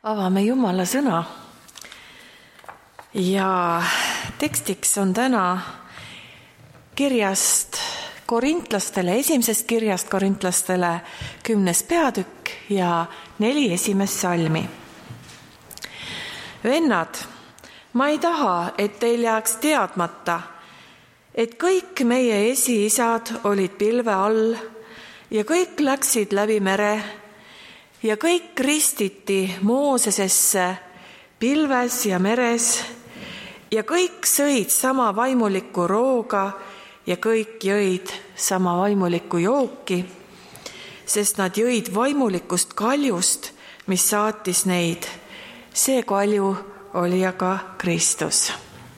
Avame Jumala sõna ja tekstiks on täna kirjast korintlastele, esimesest kirjast korintlastele 10. peatükk ja 4 esimest salmi. Vennad, ma ei taha, et teil jääks teadmata, et kõik meie esiisad olid pilve all ja kõik läksid läbi mere ja kõik ristiti Moosesesse pilves ja meres ja kõik sõid sama vaimulikku rooga ja kõik jõid sama vaimulikku jooki, sest nad jõid vaimulikust kaljust, mis saatis neid. See kalju oli aga Kristus.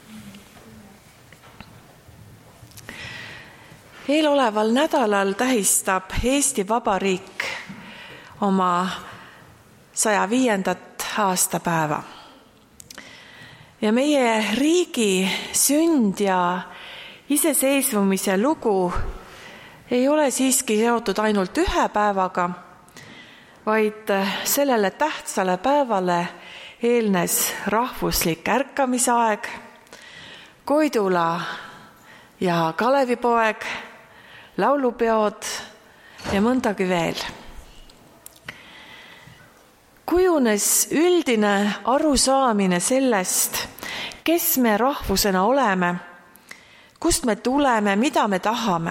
Eeloleval nädalal tähistab Eesti Vabariik oma 105. aastapäeva. Ja meie riigi sünd ja iseseisvumise lugu ei ole siiski seotud ainult ühe päevaga, vaid sellele tähtsale päevale eelnes rahvuslik ärkamisaeg, Koidula ja Kalevipoeg, laulupeod ja mõndagi veel. Kujunes üldine arusaamine sellest, kes me rahvusena oleme, kust me tuleme, mida me tahame.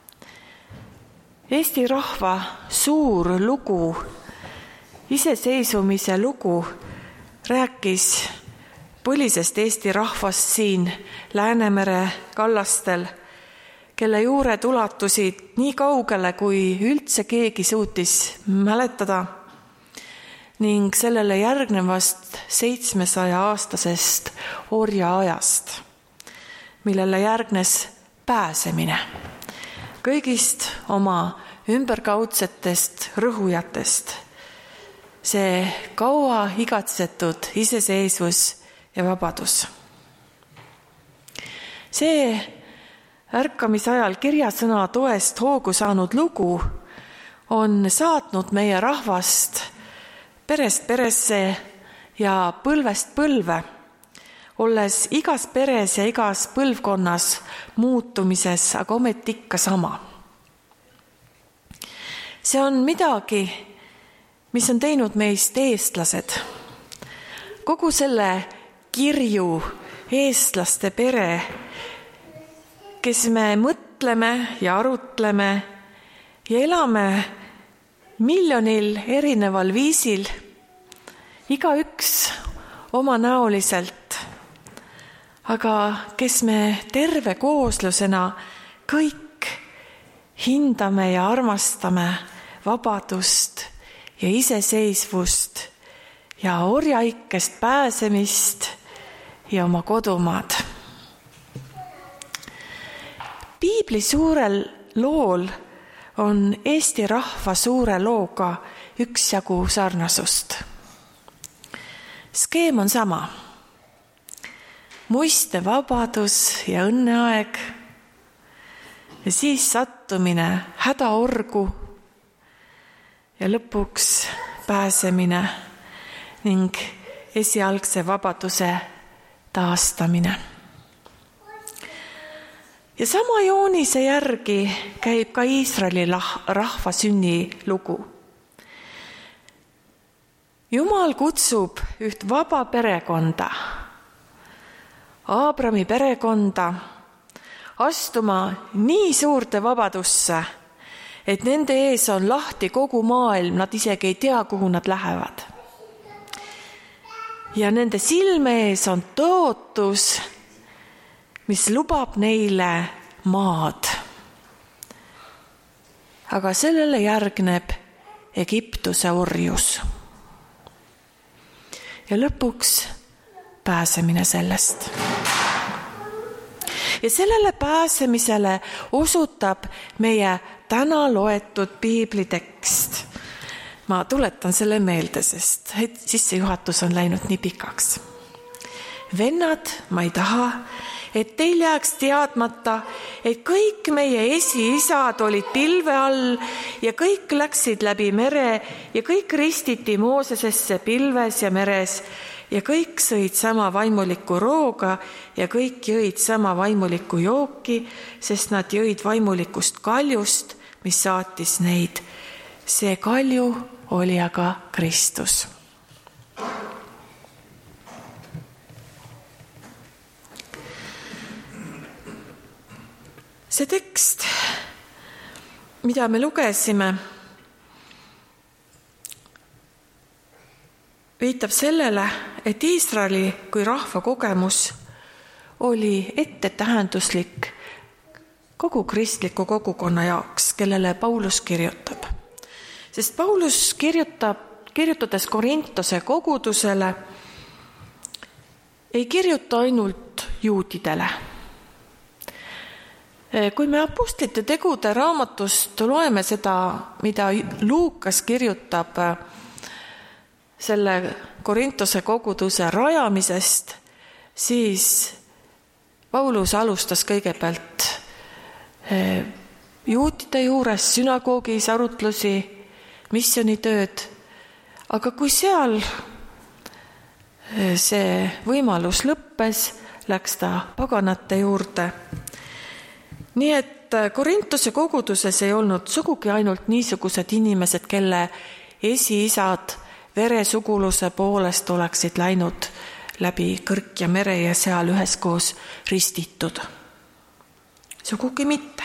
Eesti rahva suur lugu, iseseisvumise lugu rääkis põlisest Eesti rahvast siin Läänemere kallastel, kelle juured ulatusid nii kaugele, kui üldse keegi suutis mäletada, ning sellele järgnevast 700-aastasest orjaajast, millele järgnes pääsemine kõigist oma ümberkaudsetest rõhujatest. See kaua igatsetud iseseisvus ja vabadus. See ärkamisajal kirjasõna toest hoogu saanud lugu on saatnud meie rahvast perest peresse ja põlvest põlve, olles igas peres ja igas põlvkonnas muutumises, aga ometi ikka sama. See on midagi, mis on teinud meist eestlased. Kogu selle kirju eestlaste pere, kes me mõtleme ja arutleme ja elame miljonil erineval viisil, igaüks omanäoliselt, aga kes me terve kooslusena kõik hindame ja armastame vabadust ja iseseisvust ja orjaikkest pääsemist ja oma kodumaad. Piibli suurel lool on Eesti rahva suure looga üksjagu sarnasust. Skeem on sama. Muiste vabadus ja õnneaeg ja siis sattumine hädaorgu ja lõpuks pääsemine ning esialgse vabaduse taastamine. Ja sama joonise järgi käib ka Iisraeli rahva sünni lugu. Jumal kutsub üht vaba perekonda, Aabrami perekonda, astuma nii suurde vabadusse, et nende ees on lahti kogu maailm, nad isegi ei tea, kuhu nad lähevad. Ja nende silme ees on tõotus, mis lubab neile maad. Aga sellele järgneb Egiptuse orjus. Ja lõpuks pääsemine sellest. Ja sellele pääsemisele osutab meie täna loetud piiblitekst. Ma tuletan selle meelde, sest sissejuhatus on läinud nii pikaks. Vennad, ma ei taha, et teil jääks teadmata, et kõik meie esiisad olid pilve all ja kõik läksid läbi mere ja kõik ristiti Moosesesse pilves ja meres ja kõik sõid sama vaimulikku rooga ja kõik jõid sama vaimulikku jooki, sest nad jõid vaimulikust kaljust, mis saatis neid. See kalju oli aga Kristus. See tekst, mida me lugesime, viitab sellele, et Iisraeli kui rahva kogemus oli ettetähenduslik kogu kristliku kogukonna jaoks, kellele Paulus kirjutab. Sest Paulus kirjutades Korintose kogudusele, ei kirjuta ainult juudidele. Kui me apostlite tegude raamatust loeme seda, mida Luukas kirjutab selle Korintose koguduse rajamisest, siis Paulus alustas kõigepealt juutide juures sünagoogis arutlusi, missioonitööd, aga kui seal see võimalus lõppes, läks ta paganate juurde. Nii et Korintuse koguduses ei olnud sugugi ainult niisugused inimesed, kelle esiisad veresuguluse poolest oleksid läinud läbi kõrk ja mere ja seal üheskoos ristitud. Sugugi mitte.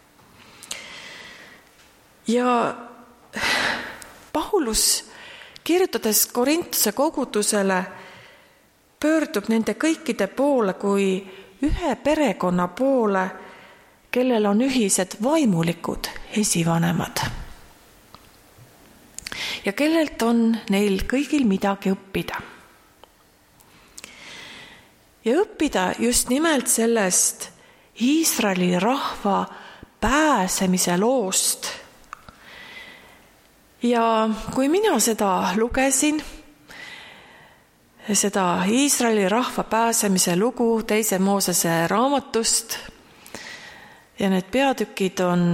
Ja Paulus, kirjutades Korintuse kogudusele, pöördub nende kõikide poole kui ühe perekonna poole, kellel on ühised vaimulikud esivanemad ja kellelt on neil kõigil midagi õppida. Ja õppida just nimelt sellest Iisraeli rahva pääsemise loost. Ja kui mina seda lugesin, seda Iisraeli rahva pääsemise lugu 2. Moosese raamatust, ja need peatükid on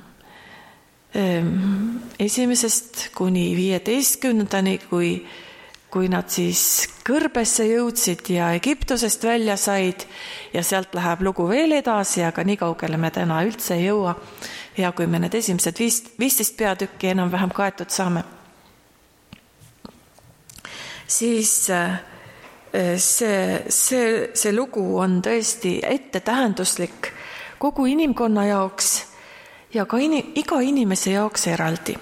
1. kuni 15. kui nad siis kõrbesse jõudsid ja Egiptusest välja said ja sealt läheb lugu veel edasi, aga nii kaugele me täna üldse ei jõua. Ja kui me need esimesed 15 peatükki enam-vähem kaetud saame, siis see lugu on tõesti ettetähenduslik kogu inimkonna jaoks ja ka iga inimese jaoks eraldi.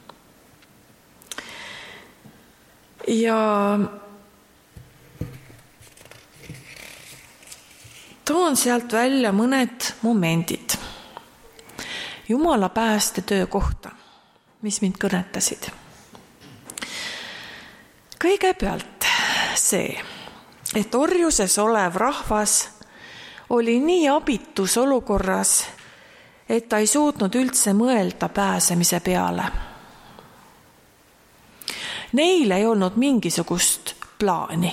Ja toon sealt välja mõned momendid Jumala päästetöö kohta, mis mind kõnetasid. Kõigepealt see, et orjuses olev rahvas oli nii abitus olukorras, et ta ei suutnud üldse mõelda pääsemise peale. Neil ei olnud mingisugust plaani.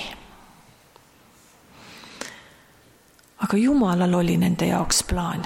Aga Jumalal oli nende jaoks plaan.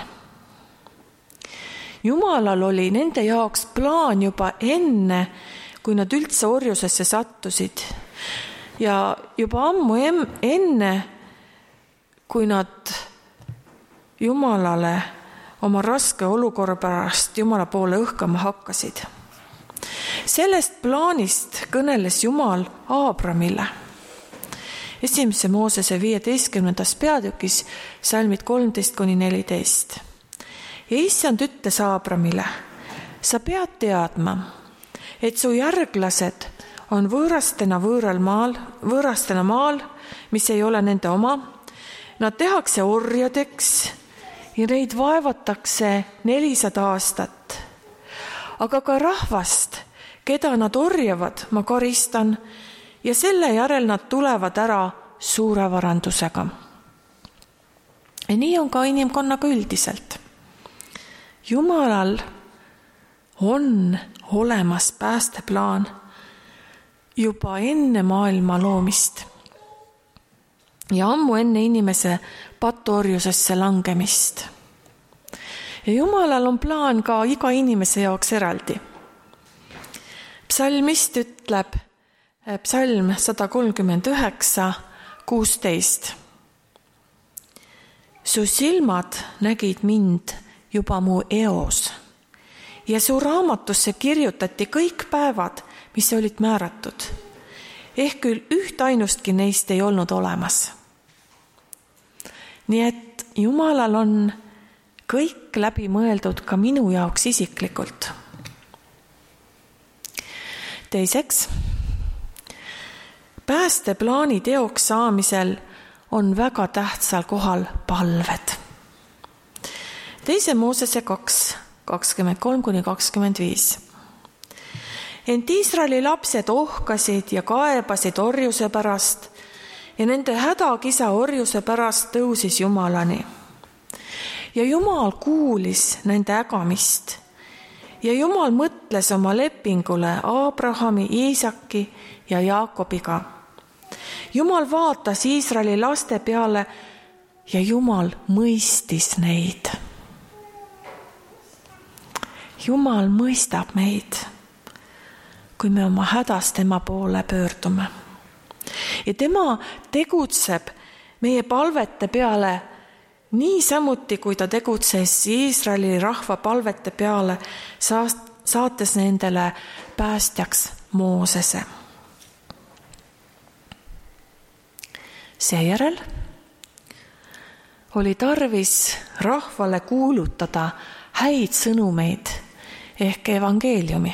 Jumalal oli nende jaoks plaan juba enne, kui nad üldse orjusesse sattusid. Ja juba ammu enne, kui nad Jumalale oma raske olukorra pärast Jumala poole õhkama hakkasid. Sellest plaanist kõneles Jumal Aabramile. 1. Moosese 15. peatükis salmid 13-14. Ja Issand ütles Aabramile, sa pead teadma, et su järglased on võõrastena maal, mis ei ole nende oma. Nad tehakse orjadeks ja neid vaevatakse 400 aastat. Aga ka rahvast, keda nad orjavad, ma karistan ja selle järel nad tulevad ära suure varandusega. Ja nii on ka inimkonnaga üldiselt. Jumalal on olemas päästeplaan juba enne maailma loomist. ja ammu enne inimese patuorjusesse langemist. Ja Jumalal on plaan ka iga inimese jaoks eraldi. Psalmist ütleb psalm 139:16. Su silmad nägid mind juba mu eos ja su raamatusse kirjutati kõik päevad, mis olid määratud. Ehk küll ühtainustki neist ei olnud olemas. Nii et Jumalal on kõik läbi mõeldud ka minu jaoks isiklikult. Teiseks, päästeplaani teoks saamisel on väga tähtsal kohal palved. 2. Moosese 2:23-25. Ent Iisraeli lapsed ohkasid ja kaebasid orjuse pärast ja nende hädakisa orjuse pärast tõusis Jumalani. Ja Jumal kuulis nende ägamist ja Jumal mõtles oma lepingule Abrahami, Iisaki ja Jaakobiga. Jumal vaatas Iisraeli laste peale ja Jumal mõistis neid. Jumal mõistab meid, kui me oma hädas tema poole pöördume. Ja tema tegutseb meie palvete peale niisamuti, kui ta tegutses Iisraeli rahva palvete peale, saates nendele päästjaks Moosese. Seejärel oli tarvis rahvale kuulutada häid sõnumeid ehk evangeeliumi.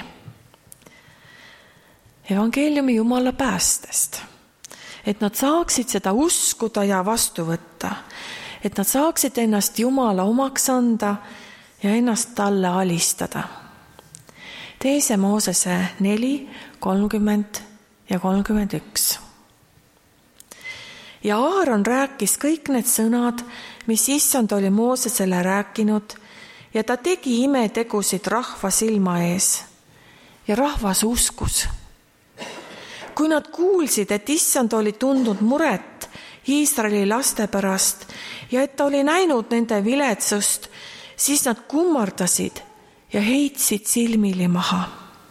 Evangeeliumi Jumala päästest, et nad saaksid seda uskuda ja vastu võtta, et nad saaksid ennast Jumala omaks anda ja ennast talle alistada. 2. Moosese 4:30-31. Ja Aaron rääkis kõik need sõnad, mis Issand oli Moosesele rääkinud, ja ta tegi imetegusid rahva silma ees. Ja rahvas uskus. Kui nad kuulsid, et Issand oli tundnud muret Iisraeli laste pärast ja et ta oli näinud nende viletsust, siis nad kummardasid ja heitsid silmili maha.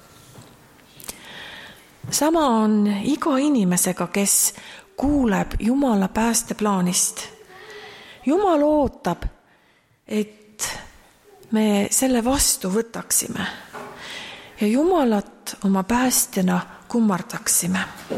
Sama on iga inimesega, kes kuuleb Jumala päästeplaanist. Jumal ootab, et me selle vastu võtaksime ja Jumalat oma päästjana kummardaksime.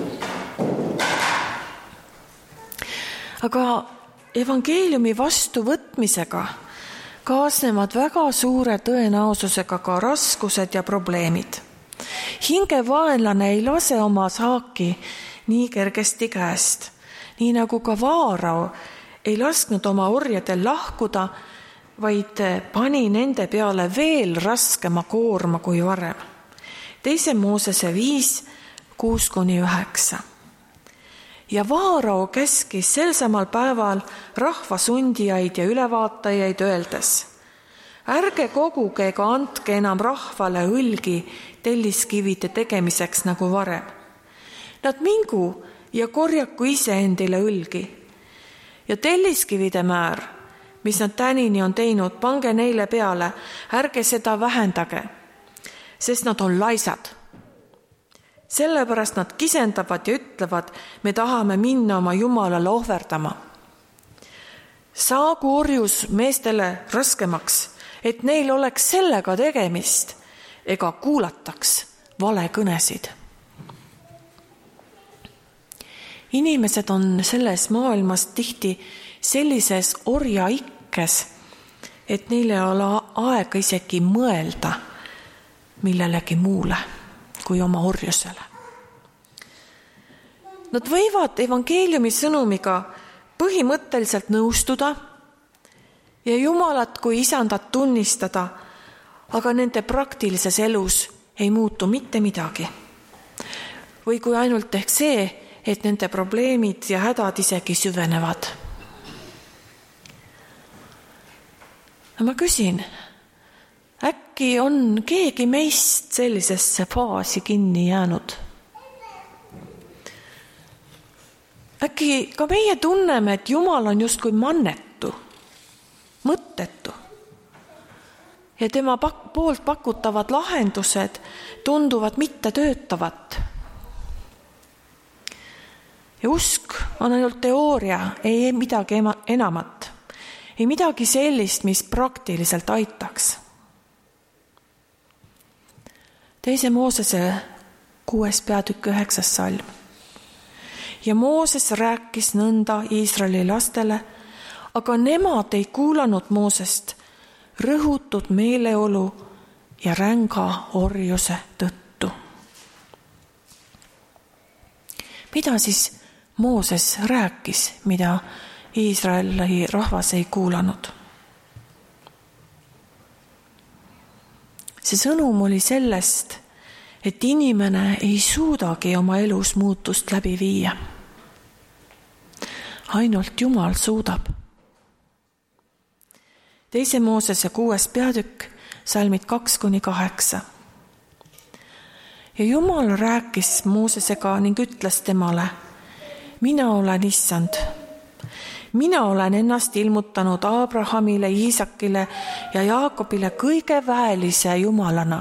Aga evangeeliumi vastuvõtmisega kaasnevad väga suure tõenäosusega ka raskused ja probleemid. Hingevaenlane ei lase oma saaki nii kergesti käest, nii nagu ka Vaarao ei lasknud oma orjadel lahkuda, vaid pani nende peale veel raskema koorma kui varem. 2. Moosese 5:6-9. Ja Vaarao käskis sel samal päeval rahva sundijaid ja ülevaatajaid öeldes: ärge koguge ega andke enam rahvale õlgi telliskivide tegemiseks nagu varem. Nad mingu ja korjaku ise endile õlgi. Ja telliskivide määr, mis nad tänini on teinud, pange neile peale, ärge seda vähendage, sest nad on laisad. Sellepärast nad kisendavad ja ütlevad, me tahame minna oma Jumalale ohverdama. Saagu orjus meestele raskemaks, et neil oleks sellega tegemist, ega kuulataks valekõnesid. Inimesed on selles maailmas tihti sellises orjaikkes, et neil ei ole aega isegi mõelda millelegi muule kui oma orjusele. Nad võivad evangeeliumi sõnumiga põhimõtteliselt nõustuda ja Jumalat kui isandat tunnistada, aga nende praktilises elus ei muutu mitte midagi. Või kui ainult ehk see, et nende probleemid ja hädad isegi süvenevad. Ma küsin, äkki on keegi meist sellisesse faasi kinni jäänud? äkki ka meie tunneme, et Jumal on justkui mannetu, mõttetu ja tema poolt pakutavad lahendused tunduvad mitte töötavat. Ja usk on ainult teooria, ei midagi enamat, ei midagi sellist, mis praktiliselt aitaks. 2. Moosese 6. peatükk 9. salm. Ja Mooses rääkis nõnda Iisraeli lastele, aga nemad ei kuulanud Moosest rõhutud meeleolu ja ränga orjuse tõttu. Mida siis Mooses rääkis, mida Iisraeli rahvas ei kuulanud? See sõnum oli sellest, et inimene ei suudagi oma elus muutust läbi viia. Ainult Jumal suudab. 2. Moosese 6. peatükk, salmid 2-8. Ja Jumal rääkis Moosesega ning ütles temale, mina olen Issand. Mina olen ennast ilmutanud Abrahamile, Iisakile ja Jaakobile kõige väelise Jumalana.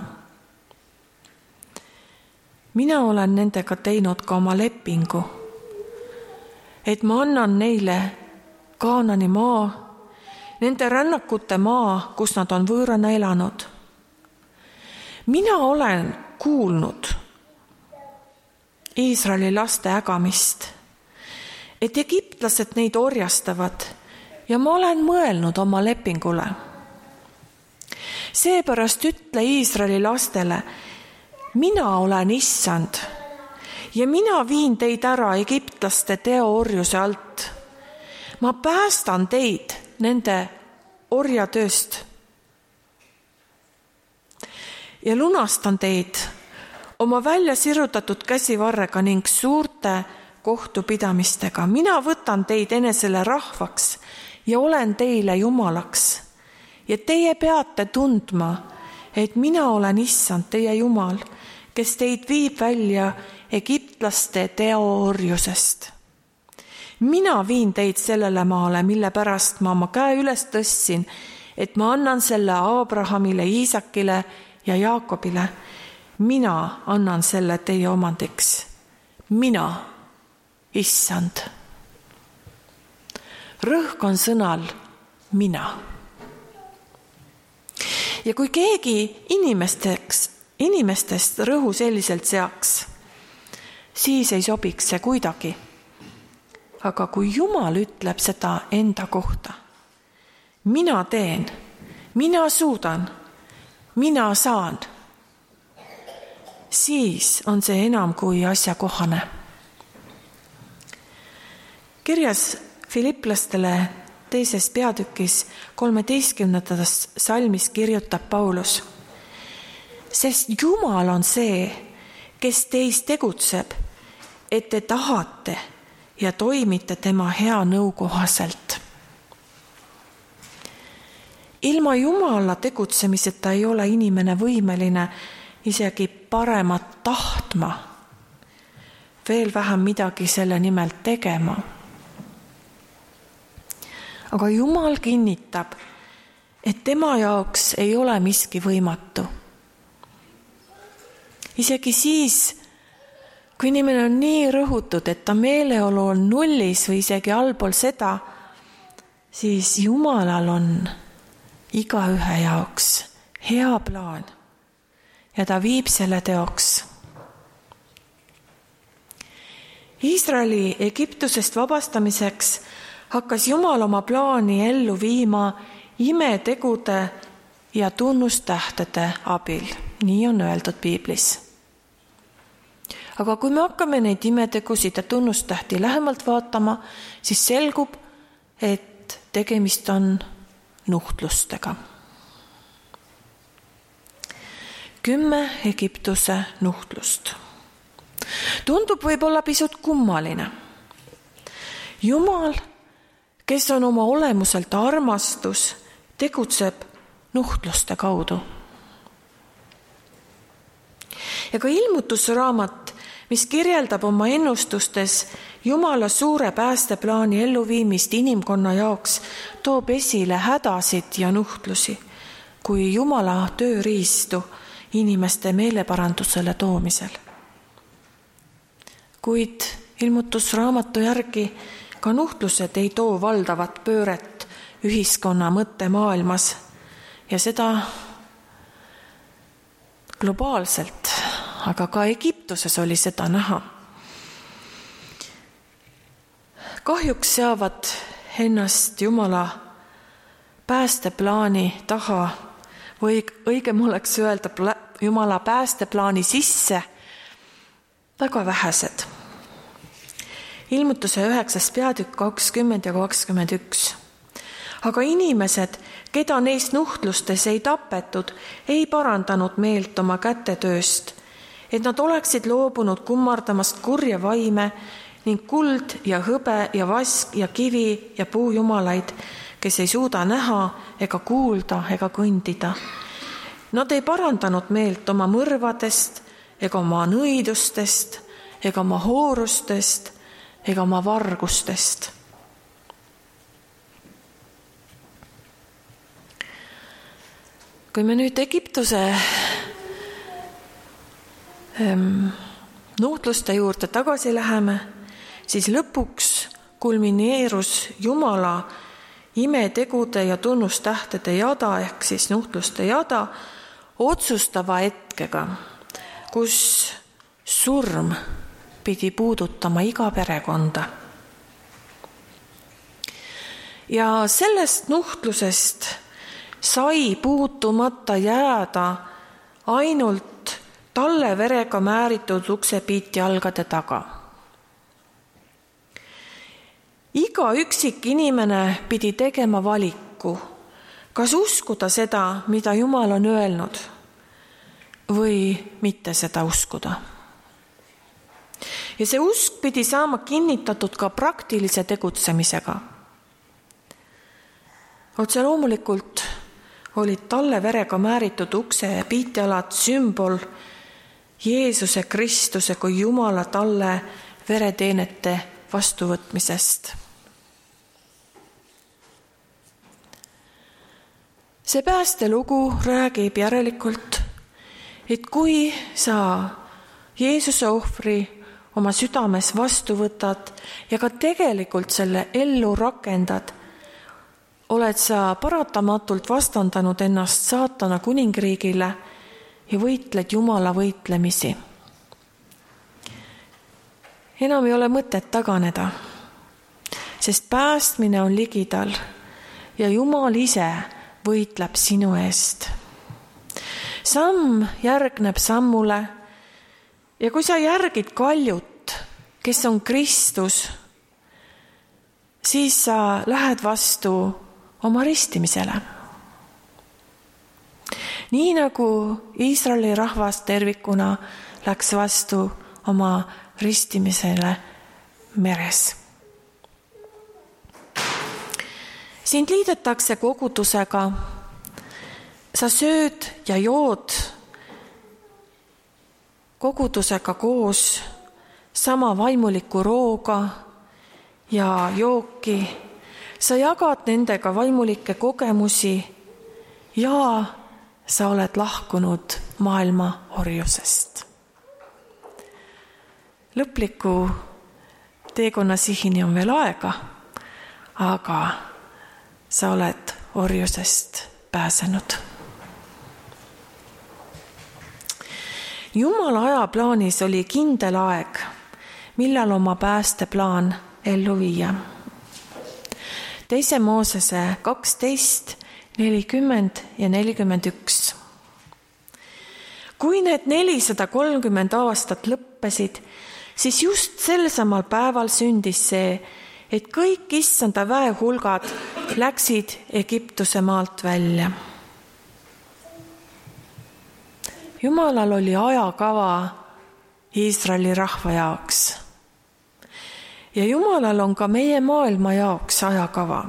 Mina olen nendega teinud ka oma lepingu, et ma annan neile Kaanani maa, nende rännakute maa, kus nad on võõrana elanud. Mina olen kuulnud Iisraeli laste ägamist, et egiptlased neid orjastavad ja ma olen mõelnud oma lepingule. Seepärast ütle Iisraeli lastele, mina olen Issand ja mina viin teid ära egiptlaste teoorjuse alt. Ma päästan teid nende orjatööst ja lunastan teid oma välja sirutatud käsivarrega ning suurte kohtupidamistega. Mina võtan teid enesele rahvaks ja olen teile Jumalaks. Ja teie peate tundma, et mina olen Issand, teie Jumal, kes teid viib välja egiptlaste teoorjusest. Mina viin teid sellele maale, mille pärast ma oma käe üles tõstsin, et ma annan selle Abrahamile, Iisakile ja Jaakobile. Mina annan selle teie omandiks. Mina, Issand. Rõhk on sõnal mina. Ja kui keegi inimestest rõhu selliselt seaks, siis ei sobiks see kuidagi. Aga kui Jumal ütleb seda enda kohta, mina teen, mina suudan, mina saan, siis on see enam kui asjakohane. Kirjas Filiplastele 2. peatükis 13. salmis kirjutab Paulus, sest Jumal on see, kes teis tegutseb, et te tahate ja toimite tema hea nõu kohaselt. Ilma Jumala tegutsemiseta ei ole inimene võimeline isegi paremat tahtma, veel vähem midagi selle nimel tegema. Aga Jumal kinnitab, et tema jaoks ei ole miski võimatu. Isegi siis, kui inimene on nii rõhutud, et ta meeleolu on nullis või isegi allpool seda, siis Jumalal on igaühe jaoks hea plaan ja ta viib selle teoks. Iisraeli Egiptusest vabastamiseks hakkas Jumal oma plaani ellu viima imetegude ja tunnustähtede abil. Nii on öeldud Piiblis. Aga kui me hakkame neid imetegusid ja tunnustähti lähemalt vaatama, siis selgub, et tegemist on nuhtlustega. 10 Egiptuse nuhtlust. Tundub võib-olla pisut kummaline. Jumal, kes on oma olemuselt armastus, tegutseb nuhtluste kaudu. Ja ka ilmutusraamat mis kirjeldab oma ennustustes Jumala suure päästeplaani elluviimist inimkonna jaoks, toob esile hädasid ja nuhtlusi kui Jumala tööriistu inimeste meeleparandusele toomisel. Kuid ilmutusraamatu järgi ka nuhtlused ei too valdavat pööret ühiskonna mõttemaailmas ja seda globaalselt, aga ka Egiptuses oli seda näha. Kahjuks seavad ennast Jumala päästeplaani taha või õigem oleks öelda Jumala päästeplaani sisse väga vähesed. Ilmutuse 9. peatükk 20 ja 21. Aga inimesed, keda neist nuhtlustes ei tapetud, ei parandanud meelt oma kätetööst, et nad oleksid loobunud kummardamast kurja vaime ning kuld ja hõbe ja vask ja kivi ja puujumalaid, kes ei suuda näha ega kuulda ega kõndida. Nad ei parandanud meelt oma mõrvadest ega oma nõidustest ega oma hoorustest ega oma vargustest. Kui me nüüd Egiptuse nuhtluste juurde tagasi läheme, siis lõpuks kulmineerus Jumala imetegude ja tunnustähtede jada ehk siis nuhtluste jada otsustava hetkega, kus surm pidi puudutama iga perekonda. Ja sellest nuhtlusest sai puutumata jääda ainult talle verega määritud uksepiit jalgade taga. Iga üksik inimene pidi tegema valiku, kas uskuda seda, mida Jumal on öelnud, või mitte seda uskuda. Ja see usk pidi saama kinnitatud ka praktilise tegutsemisega. Otse loomulikult olid talle verega määritud ukse ja piitjalad sümbol Jeesuse Kristuse kui Jumala talle vereteenete vastuvõtmisest. See päästelugu räägib järelikult, et kui sa Jeesuse ohvri oma südames vastu võtad ja ka tegelikult selle ellu rakendad, oled sa paratamatult vastandanud ennast saatana kuningriigile ja võitled Jumala võitlemisi. Enam ei ole mõtet taganeda, sest päästmine on ligidal ja Jumal ise võitleb sinu eest. Samm järgneb sammule ja kui sa järgid kaljut, kes on Kristus, siis sa lähed vastu oma ristimisele. Nii nagu Iisraeli rahvas tervikuna läks vastu oma ristimisele meres. Sind liidetakse kogudusega, sa sööd ja jood kogudusega koos sama vaimuliku rooga ja jooki, sa jagad nendega vaimulikke kogemusi ja sa oled lahkunud maailma orjusest. Lõpliku teekonna sihini on veel aega, aga sa oled orjusest pääsenud. Jumala ajaplaanis oli kindel aeg, millal oma päästeplaan ellu viia. 2. Moosese 12, 40 ja 41. Kui need 430 aastat lõppesid, siis just sel samal päeval sündis see, et kõik issanda väehulgad läksid Egiptuse maalt välja. Jumalal oli ajakava Iisraeli rahva jaoks. Ja Jumalal on ka meie maailma jaoks ajakava.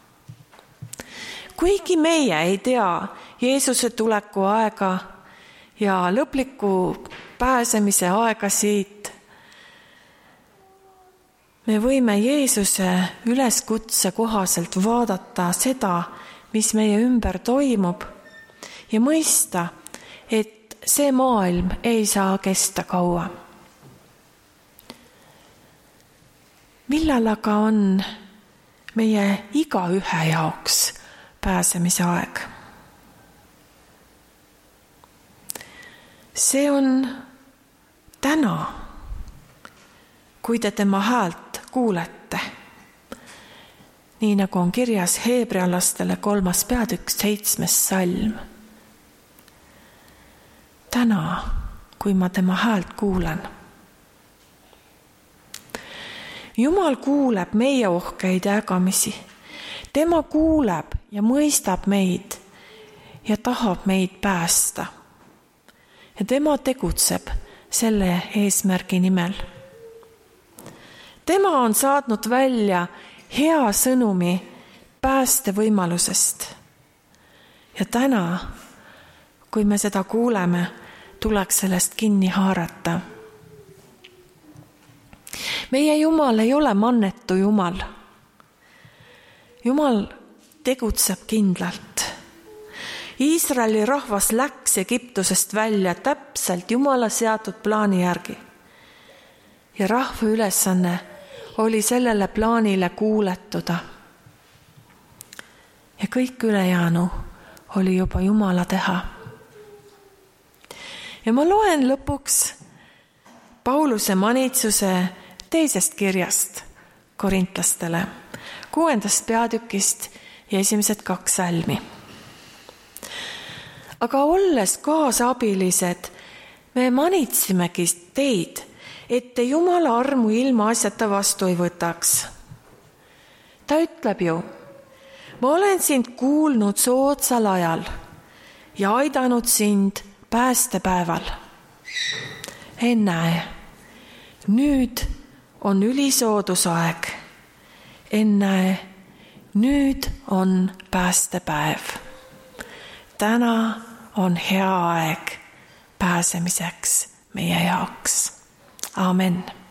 Kuigi meie ei tea Jeesuse tuleku aega ja lõpliku pääsemise aega siit me võime Jeesuse üleskutse kohaselt vaadata seda, mis meie ümber toimub ja mõista, et see maailm ei saa kesta kaua. Millal aga on meie igaühe jaoks pääsemise aeg? See on täna, kui te tema häält kuulete. Nii nagu on kirjas Heebrealastele 3. peatükk 7. salm. Täna, kui ma tema häält kuulen. Jumal kuuleb meie ohkeid ägamisi. Tema kuuleb ja mõistab meid ja tahab meid päästa. Ja tema tegutseb selle eesmärgi nimel. Tema on saatnud välja hea sõnumi päästevõimalusest. Ja täna, kui me seda kuuleme, tuleks sellest kinni haarata. Meie Jumal ei ole mannetu Jumal. Jumal tegutseb kindlalt. Iisraeli rahvas läks Egiptusest välja täpselt Jumala seatud plaani järgi. Ja rahva ülesanne oli sellele plaanile kuuletuda. Ja kõik ülejäänu oli juba Jumala teha. Ja ma loen lõpuks Pauluse manitsuse 2. kirjast korintlastele, 6. peatükist ja 1. 2 salmi. Aga olles kaasabilised, me manitsimegi teid, et te Jumala armu ilma asjata vastu ei võtaks. Ta ütleb ju, ma olen sind kuulnud soodsal ajal ja aidanud sind päästepäeval. Ennäe, nüüd on ülisoodusaeg. Ennäe, nüüd on päästepäev. Täna on hea aeg pääsemiseks meie jaoks. Amen.